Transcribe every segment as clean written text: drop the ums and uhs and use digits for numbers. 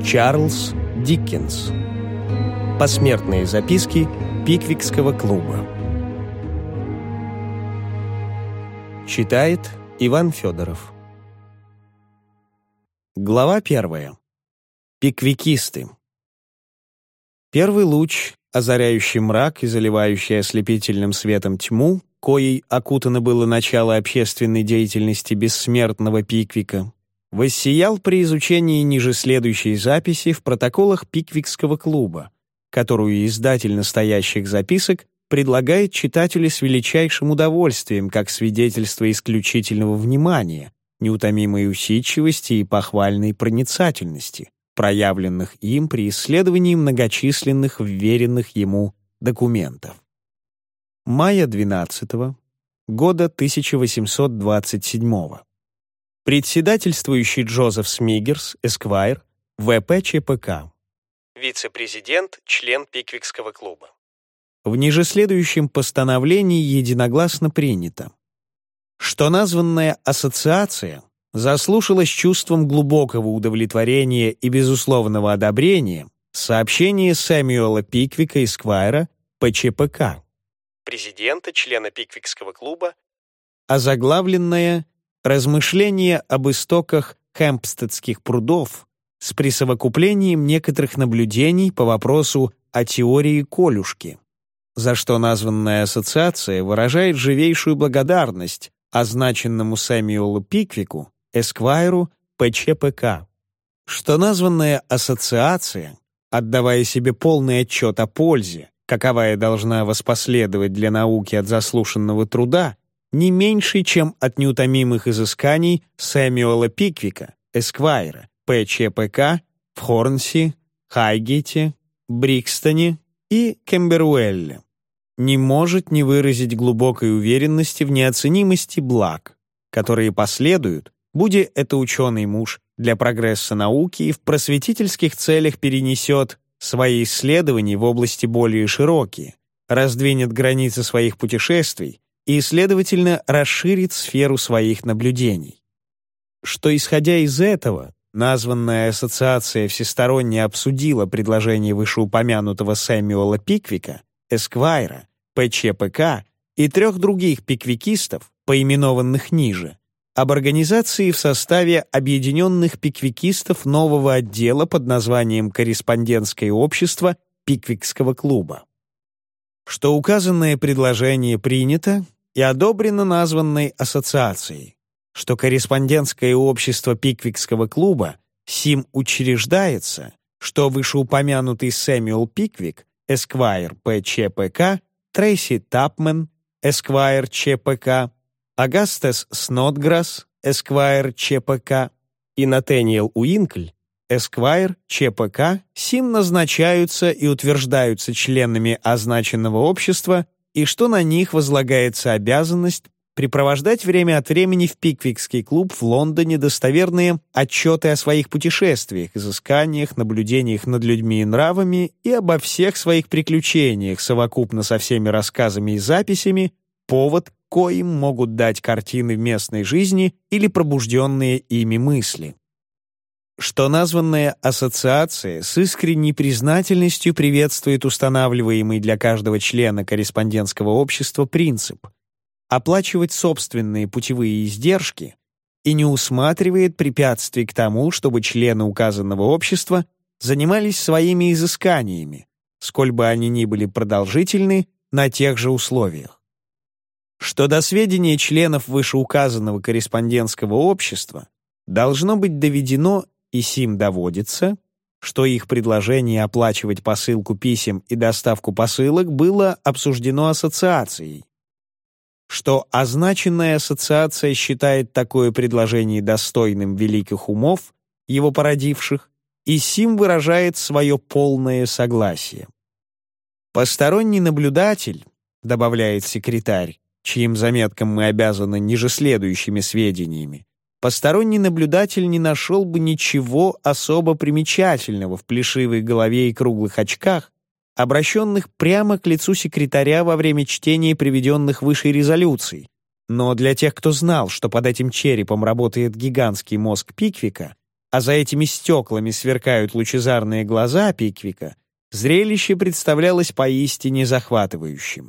Чарльз Диккенс. Посмертные записки Пиквикского клуба. Читает Иван Федоров. Глава 1. Пиквикисты. Первый луч, озаряющий мрак и заливающий ослепительным светом тьму, коей окутано было начало общественной деятельности бессмертного Пиквика, воссиял при изучении ниже следующей записи в протоколах Пиквикского клуба, которую издатель настоящих записок предлагает читателю с величайшим удовольствием как свидетельство исключительного внимания, неутомимой усидчивости и похвальной проницательности, проявленных им при исследовании многочисленных вверенных ему документов. Мая 12 года 1827. Председательствующий Джозеф Смигерс, эсквайр, ВП ЧПК. Вице-президент, член Пиквикского клуба. В ниже следующем постановлении единогласно принято, что названная ассоциация заслушалась чувством глубокого удовлетворения и безусловного одобрения сообщение Сэмюэла Пиквика, эсквайра, ПЧПК, президента, члена Пиквикского клуба, озаглавленное «Размышления об истоках Хэмпстедских прудов» с присовокуплением некоторых наблюдений по вопросу о теории Колюшки, за что названная ассоциация выражает живейшую благодарность означенному Сэмюэлу Пиквику, эсквайру, ПЧПК, что названная ассоциация, отдавая себе полный отчет о пользе, каковая должна воспоследовать для науки от заслушанного труда, не меньше, чем от неутомимых изысканий Сэмюэла Пиквика, эсквайра, ПЧПК в Хорнси, Хайгете, Брикстоне и Кемберуэлле, не может не выразить глубокой уверенности в неоценимости благ, которые последуют, будь это ученый муж для прогресса науки и в просветительских целях перенесет свои исследования в области более широкие, раздвинет границы своих путешествий и, следовательно, расширит сферу своих наблюдений. Что, исходя из этого, названная ассоциация всесторонне обсудила предложение вышеупомянутого Сэмюэла Пиквика, эсквайра, ПЧПК и 3 других пиквикистов, поименованных ниже, об организации в составе объединенных пиквикистов нового отдела под названием «Корреспондентское общество Пиквикского клуба». Что указанное предложение принято и одобрено названной ассоциацией, что корреспондентское общество Пиквикского клуба сим учреждается, что вышеупомянутый Сэмюэл Пиквик, эсквайр ПЧПК, Трейси Тапмен, эсквайр ЧПК, Агастес Снотграсс, эсквайр ЧПК и Натаниэл Уинкль, эсквайр ЧПК, сим назначаются и утверждаются членами означенного общества и что на них возлагается обязанность припровождать время от времени в Пиквикский клуб в Лондоне достоверные отчеты о своих путешествиях, изысканиях, наблюдениях над людьми и нравами и обо всех своих приключениях, совокупно со всеми рассказами и записями, повод, коим могут дать картины местной жизни или пробужденные ими мысли. Что названная ассоциация с искренней признательностью приветствует устанавливаемый для каждого члена корреспондентского общества принцип оплачивать собственные путевые издержки и не усматривает препятствий к тому, чтобы члены указанного общества занимались своими изысканиями, сколь бы они ни были продолжительны, на тех же условиях. Что до сведения членов вышеуказанного корреспондентского общества должно быть доведено и сим доводится, что их предложение оплачивать посылку писем и доставку посылок было обсуждено ассоциацией, что означенная ассоциация считает такое предложение достойным великих умов, его породивших, и сим выражает свое полное согласие. Посторонний наблюдатель, добавляет секретарь, чьим заметкам мы обязаны ниже следующими сведениями, посторонний наблюдатель не нашел бы ничего особо примечательного в плешивой голове и круглых очках, обращенных прямо к лицу секретаря во время чтения приведенных выше резолюций. Но для тех, кто знал, что под этим черепом работает гигантский мозг Пиквика, а за этими стеклами сверкают лучезарные глаза Пиквика, зрелище представлялось поистине захватывающим.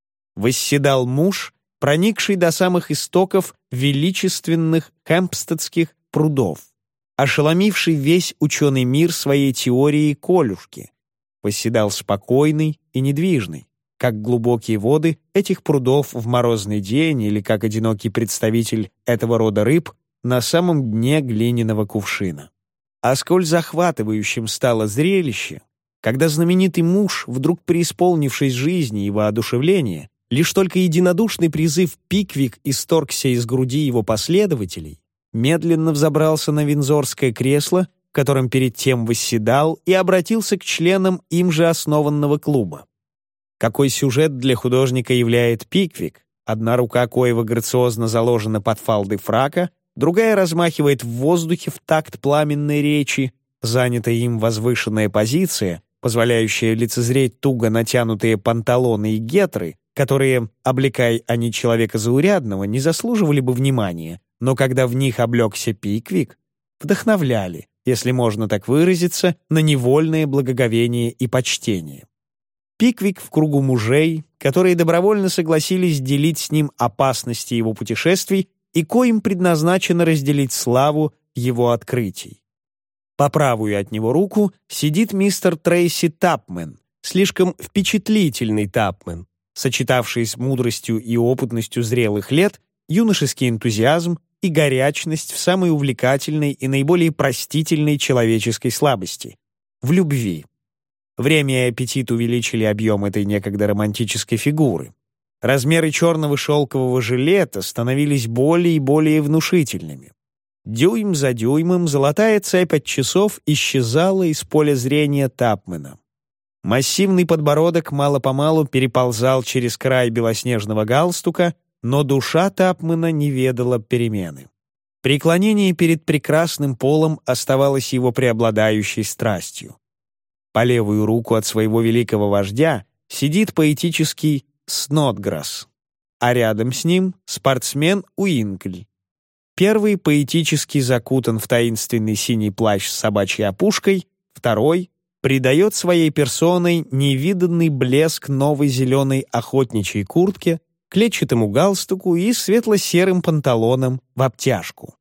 Восседал муж, проникший до самых истоков величественных хэмпстедских прудов, ошеломивший весь ученый мир своей теорией колюшки, восседал спокойный и недвижный, как глубокие воды этих прудов в морозный день или как одинокий представитель этого рода рыб на самом дне глиняного кувшина. А сколь захватывающим стало зрелище, когда знаменитый муж, вдруг преисполнившись жизни и воодушевления, лишь только единодушный призыв «Пиквик» исторгся из груди его последователей, медленно взобрался на виндзорское кресло, в котором перед тем восседал, и обратился к членам им же основанного клуба. Какой сюжет для художника являет Пиквик, одна рука коего грациозно заложена под фалды фрака, другая размахивает в воздухе в такт пламенной речи, занятая им возвышенная позиция, позволяющая лицезреть туго натянутые панталоны и гетры, которые, облекая они человека заурядного, не заслуживали бы внимания, но когда в них облегся Пиквик, вдохновляли, если можно так выразиться, на невольное благоговение и почтение. Пиквик в кругу мужей, которые добровольно согласились делить с ним опасности его путешествий и коим предназначено разделить славу его открытий. По правую от него руку сидит мистер Трейси Тапмен, слишком впечатлительный Тапмен, сочетавший с мудростью и опытностью зрелых лет юношеский энтузиазм и горячность в самой увлекательной и наиболее простительной человеческой слабости — в любви. Время и аппетит увеличили объем этой некогда романтической фигуры. Размеры черного шелкового жилета становились более и более внушительными. Дюйм за дюймом золотая цепь от часов исчезала из поля зрения Тапмена. Массивный подбородок мало-помалу переползал через край белоснежного галстука, но душа Тапмена не ведала перемены. Преклонение перед прекрасным полом оставалось его преобладающей страстью. По левую руку от своего великого вождя сидит поэтический Снодграсс, а рядом с ним спортсмен Уинкль. Первый поэтически закутан в таинственный синий плащ с собачьей опушкой, второй придает своей персоной невиданный блеск новой зеленой охотничьей куртке, клетчатому галстуку и светло-серым панталонам в обтяжку.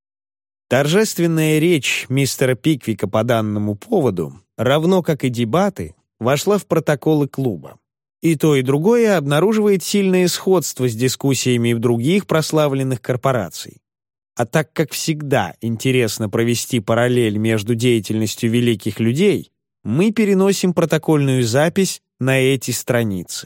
Торжественная речь мистера Пиквика по данному поводу, равно как и дебаты, вошла в протоколы клуба. И то, и другое обнаруживает сильное сходство с дискуссиями в других прославленных корпораций. А так как всегда интересно провести параллель между деятельностью великих людей, мы переносим протокольную запись на эти страницы.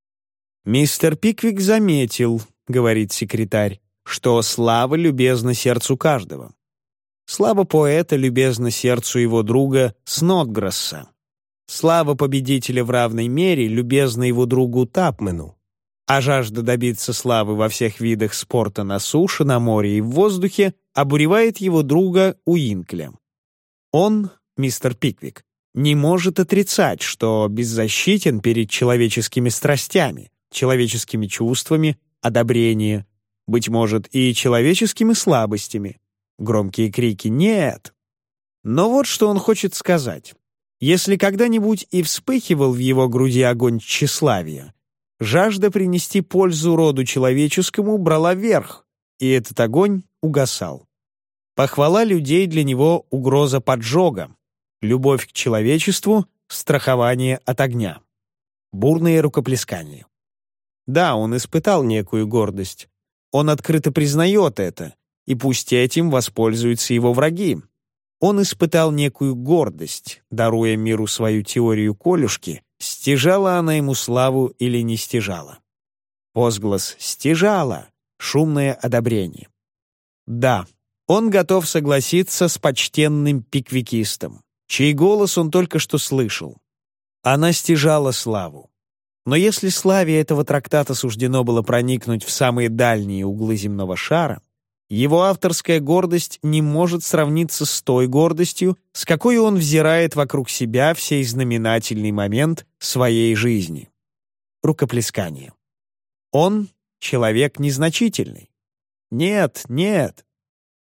«Мистер Пиквик заметил, — говорит секретарь, — что слава любезна сердцу каждого. Слава поэта любезна сердцу его друга Снодграсса. Слава победителя в равной мере любезна его другу Тапмену. А жажда добиться славы во всех видах спорта на суше, на море и в воздухе обуревает его друга Уинкля. Он, мистер Пиквик, не может отрицать, что беззащитен перед человеческими страстями, человеческими чувствами, одобрения, быть может, и человеческими слабостями. Громкие крики «нет». Но вот что он хочет сказать. Если когда-нибудь и вспыхивал в его груди огонь тщеславия, жажда принести пользу роду человеческому брала верх, и этот огонь угасал. Похвала людей для него — угроза поджога, любовь к человечеству — страхование от огня. Бурные рукоплескания. Да, он испытал некую гордость. Он открыто признает это, и пусть этим воспользуются его враги. Он испытал некую гордость, даруя миру свою теорию колюшки, стяжала она ему славу или не стяжала. Возглас «стяжала» — шумное одобрение. Да, он готов согласиться с почтенным пиквикистом, чей голос он только что слышал. Она стяжала славу. Но если славе этого трактата суждено было проникнуть в самые дальние углы земного шара, его авторская гордость не может сравниться с той гордостью, с какой он взирает вокруг себя в сей знаменательный момент своей жизни. Рукоплескание. Он — человек незначительный. Нет, нет.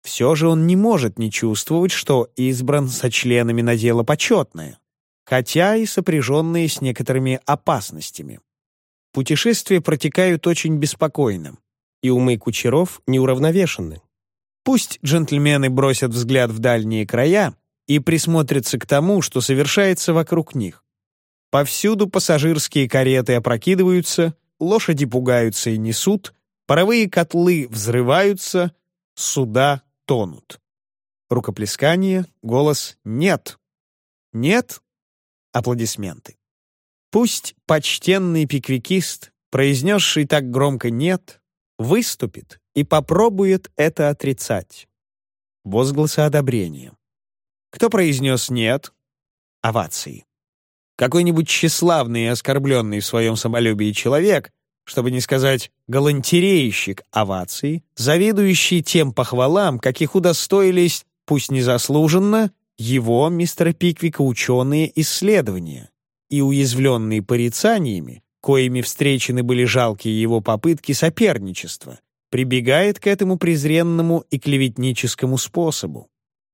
Все же он не может не чувствовать, что избран сочленами на дело почетное, хотя и сопряженные с некоторыми опасностями. Путешествия протекают очень беспокойно, и умы кучеров неуравновешены. Пусть джентльмены бросят взгляд в дальние края и присмотрятся к тому, что совершается вокруг них. Повсюду пассажирские кареты опрокидываются, лошади пугаются и несут, паровые котлы взрываются, суда тонут. Рукоплескание, голос «нет». «Нет» — аплодисменты. Пусть почтенный пиквикист, произнесший так громко «нет», выступит и попробует это отрицать. Возгласы одобрения. Кто произнес «нет»? Овации. Какой-нибудь тщеславный и оскорбленный в своем самолюбии человек, чтобы не сказать галантерейщик оваций, завидующий тем похвалам, каких удостоились, пусть незаслуженно, его, мистера Пиквика, ученые исследования, и уязвленные порицаниями, коими встречены были жалкие его попытки соперничества, прибегает к этому презренному и клеветническому способу.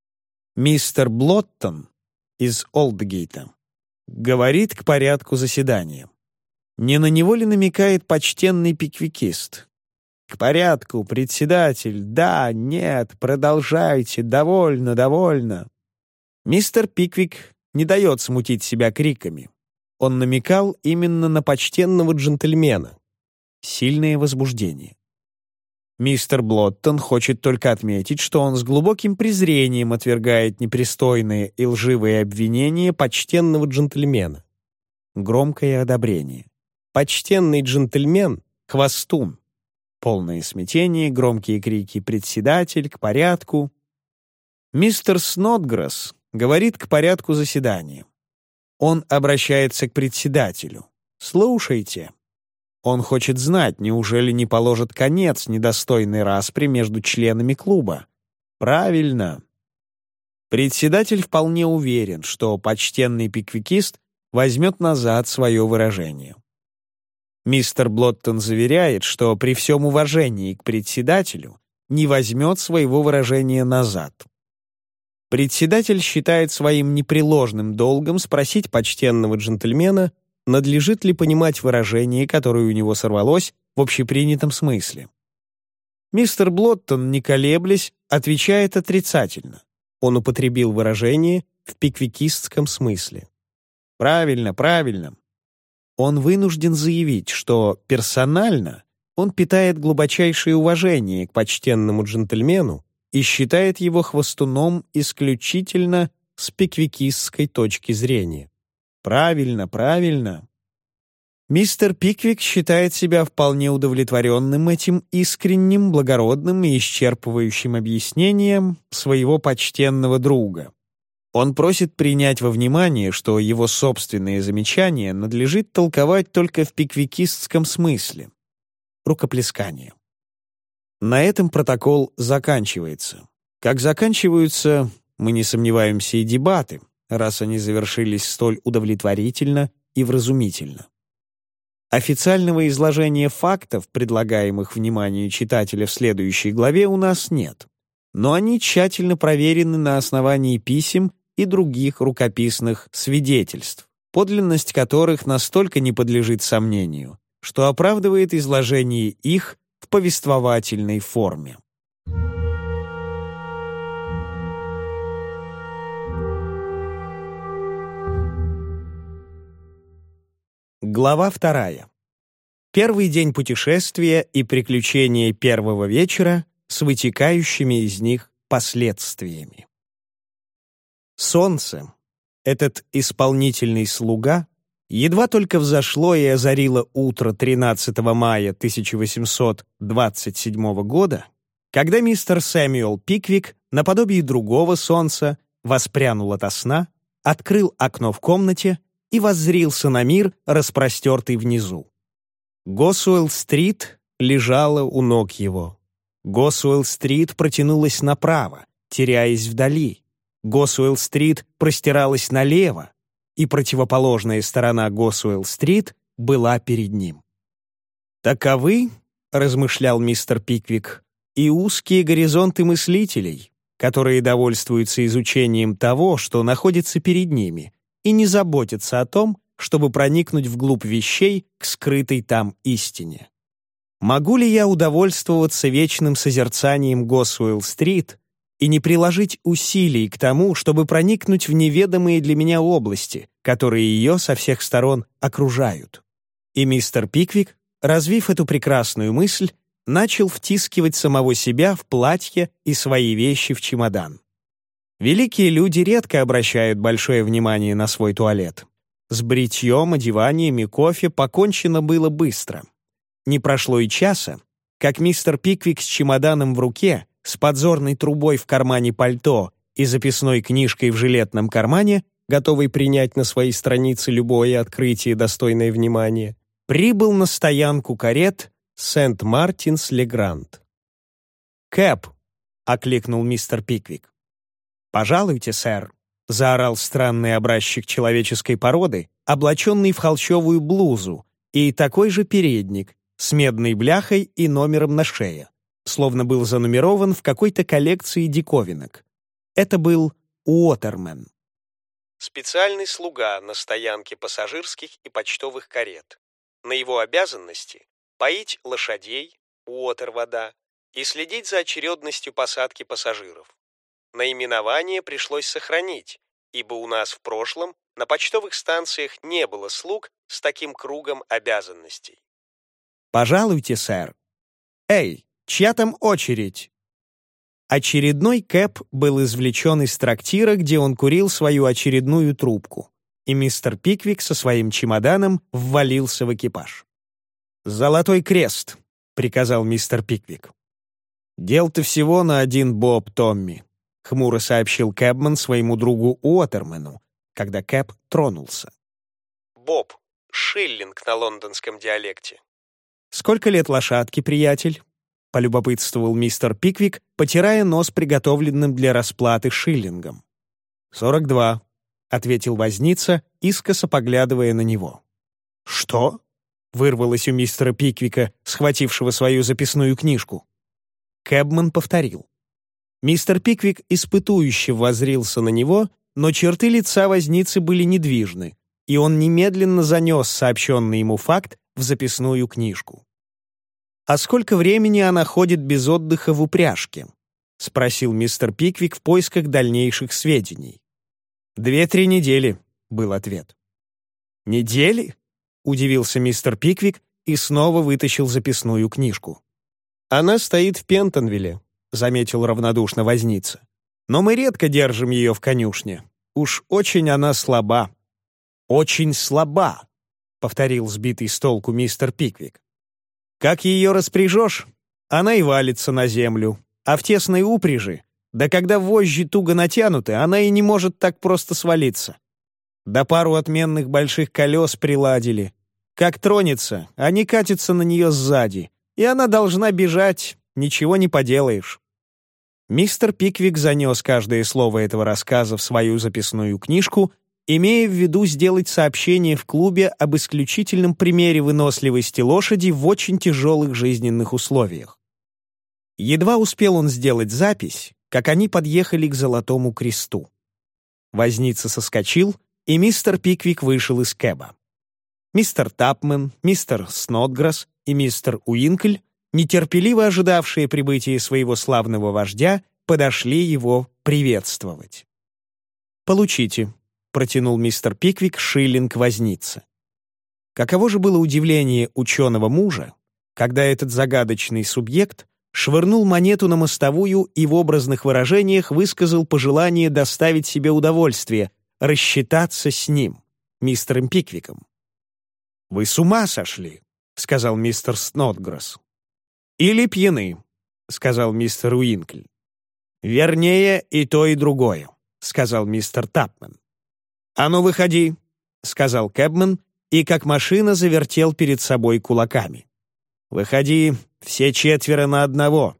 Мистер Блоттон из Олдгейта говорит к порядку заседания. Не на него ли намекает почтенный пиквикист? К порядку, председатель, да, нет, продолжайте, довольно, довольно. Мистер Пиквик не дает смутить себя криками. Он намекал именно на почтенного джентльмена. Сильное возбуждение. Мистер Блоттон хочет только отметить, что он с глубоким презрением отвергает непристойные и лживые обвинения почтенного джентльмена. Громкое одобрение. Почтенный джентльмен — хвостун. Полное смятение, громкие крики «председатель», «к порядку». Мистер Снодграсс говорит к порядку заседания. Он обращается к председателю. «Слушайте». Он хочет знать, неужели не положит конец недостойной распри между членами клуба. Правильно. Председатель вполне уверен, что почтенный пиквикист возьмет назад свое выражение. Мистер Блоттон заверяет, что при всем уважении к председателю не возьмет своего выражения назад. Председатель считает своим непреложным долгом спросить почтенного джентльмена, надлежит ли понимать выражение, которое у него сорвалось в общепринятом смысле. Мистер Блоттон, не колеблясь, отвечает отрицательно. Он употребил выражение в пиквикистском смысле. Правильно, правильно. Он вынужден заявить, что персонально он питает глубочайшее уважение к почтенному джентльмену и считает его хвостуном исключительно с пиквикистской точки зрения. Правильно, правильно. Мистер Пиквик считает себя вполне удовлетворенным этим искренним, благородным и исчерпывающим объяснением своего почтенного друга. Он просит принять во внимание, что его собственные замечания надлежит толковать только в пиквикистском смысле. Рукоплескание. На этом протокол заканчивается. Как заканчиваются, мы не сомневаемся, и дебаты, раз они завершились столь удовлетворительно и вразумительно. Официального изложения фактов, предлагаемых вниманию читателя в следующей главе, у нас нет, но они тщательно проверены на основании писем и других рукописных свидетельств, подлинность которых настолько не подлежит сомнению, что оправдывает изложение их в повествовательной форме. Глава 2. Первый день путешествия и приключения первого вечера с вытекающими из них последствиями. Солнце, этот исполнительный слуга, едва только взошло и озарило утро 13 мая 1827 года, когда мистер Сэмюэл Пиквик, наподобие другого солнца, воспрянул ото сна, открыл окно в комнате и воззрился на мир, распростертый внизу. Госуэлл-стрит лежала у ног его. Госуэлл-стрит протянулась направо, теряясь вдали. Госуэлл-стрит простиралась налево, и противоположная сторона Госуэлл-стрит была перед ним. «Таковы, — размышлял мистер Пиквик, и узкие горизонты мыслителей, которые довольствуются изучением того, что находится перед ними, и не заботятся о том, чтобы проникнуть вглубь вещей к скрытой там истине. Могу ли я удовольствоваться вечным созерцанием Госуэлл-стрит и не приложить усилий к тому, чтобы проникнуть в неведомые для меня области, которые ее со всех сторон окружают? И мистер Пиквик, развив эту прекрасную мысль, начал втискивать самого себя в платье и свои вещи в чемодан. Великие люди редко обращают большое внимание на свой туалет. С бритьем, одеванием и кофе покончено было быстро. Не прошло и часа, как мистер Пиквик с чемоданом в руке, с подзорной трубой в кармане пальто и записной книжкой в жилетном кармане, готовый принять на свои страницы любое открытие, достойное внимания, прибыл на стоянку карет Сент-Мартинс-Ле-Гранд. «Кэб!» — окликнул мистер Пиквик. «Пожалуйте, сэр!» — заорал странный образчик человеческой породы, облаченный в холщовую блузу и такой же передник, с медной бляхой и номером на шее, словно был занумерован в какой-то коллекции диковинок. Это был Уотермен. Специальный слуга на стоянке пассажирских и почтовых карет. На его обязанности поить лошадей, Уотер-вода, и следить за очередностью посадки пассажиров. Наименование пришлось сохранить, ибо у нас в прошлом на почтовых станциях не было слуг с таким кругом обязанностей. «Пожалуйте, сэр». «Эй, чья там очередь?» Очередной Кэб был извлечен из трактира, где он курил свою очередную трубку, и мистер Пиквик со своим чемоданом ввалился в экипаж. «Золотой крест», — приказал мистер Пиквик. «Дел-то всего на один боб, Томми», — хмуро сообщил Кэбман своему другу Уотермену, когда Кэб тронулся. Боб — шиллинг на лондонском диалекте. «Сколько лет лошадке, приятель?» — полюбопытствовал мистер Пиквик, потирая нос приготовленным для расплаты шиллингом. 42, — ответил возница, искоса поглядывая на него. «Что?» — вырвалось у мистера Пиквика, схватившего свою записную книжку. Кэбман повторил. Мистер Пиквик испытующе воззрился на него, но черты лица возницы были недвижны, и он немедленно занес сообщенный ему факт в записную книжку. «А сколько времени она ходит без отдыха в упряжке?» — спросил мистер Пиквик в поисках дальнейших сведений. 2-3 недели», — был ответ. «Недели?» — удивился мистер Пиквик и снова вытащил записную книжку. «Она стоит в Пентонвилле», — заметил равнодушно возница. «Но мы редко держим ее в конюшне. Уж очень она слаба». «Очень слаба», — повторил сбитый с толку мистер Пиквик. «Как ее распряжешь, она и валится на землю, а в тесной упряжи, да когда вожжи туго натянуты, она и не может так просто свалиться. Да пару отменных больших колес приладили. Как тронется, они катятся на нее сзади, и она должна бежать, ничего не поделаешь». Мистер Пиквик занес каждое слово этого рассказа в свою записную книжку, имея в виду сделать сообщение в клубе об исключительном примере выносливости лошади в очень тяжелых жизненных условиях. Едва успел он сделать запись, как они подъехали к Золотому кресту. Возница соскочил, и мистер Пиквик вышел из кэба. Мистер Тапмен, мистер Снотграсс и мистер Уинкль, нетерпеливо ожидавшие прибытия своего славного вождя, подошли его приветствовать. «Получите», — протянул мистер Пиквик шиллинг вознице. Каково же было удивление ученого мужа, когда этот загадочный субъект швырнул монету на мостовую и в образных выражениях высказал пожелание доставить себе удовольствие, рассчитаться с ним, мистером Пиквиком. «Вы с ума сошли», — сказал мистер Снотграсс. «Или пьяны», — сказал мистер Уинкль. «Вернее, и то, и другое», — сказал мистер Тапмен. «А ну, выходи», — сказал Кэбман, и как машина завертел перед собой кулаками. «Выходи, все 4 на 1.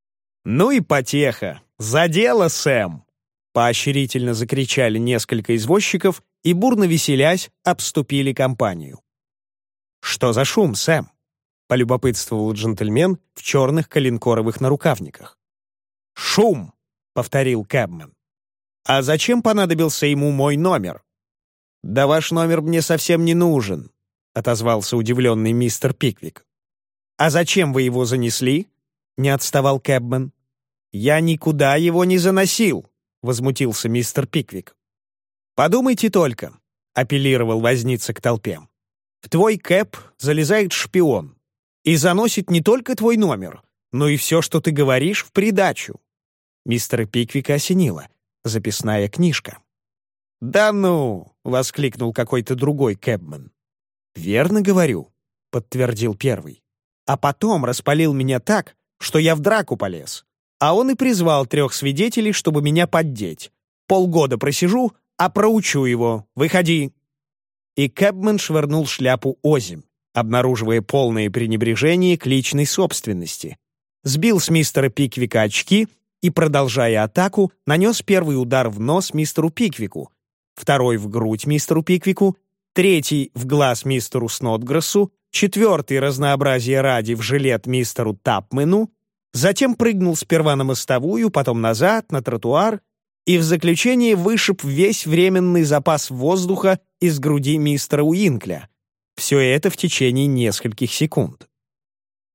«Ну и потеха! За дело, Сэм!» Поощрительно закричали несколько извозчиков и, бурно веселясь, обступили компанию. «Что за шум, Сэм?» — полюбопытствовал джентльмен в черных коленкоровых нарукавниках. «Шум!» — повторил Кэбмен. «А зачем понадобился ему мой номер?» «Да ваш номер мне совсем не нужен», — отозвался удивленный мистер Пиквик. «А зачем вы его занесли?» — не отставал Кэбмен. «Я никуда его не заносил», — возмутился мистер Пиквик. «Подумайте только», — апеллировал возница к толпе. «В твой кэб залезает шпион и заносит не только твой номер, но и все, что ты говоришь, в придачу». Мистера Пиквика осенило. Записная книжка. «Да ну!» — воскликнул какой-то другой кэбмен. «Верно говорю», — подтвердил первый. «А потом распалил меня так, что я в драку полез. А он и призвал 3 свидетелей, чтобы меня поддеть. Полгода просижу, а проучу его. Выходи!» И кэбмен швырнул шляпу озимь, обнаруживая полное пренебрежение к личной собственности. Сбил с мистера Пиквика очки и, продолжая атаку, нанес первый удар в нос мистеру Пиквику, второй в грудь мистеру Пиквику, третий в глаз мистеру Снотграссу, четвертый разнообразие ради в жилет мистеру Тапмену, затем прыгнул сперва на мостовую, потом назад, на тротуар, и в заключение вышиб весь временный запас воздуха из груди мистера Уинкля. Все это в течение нескольких секунд.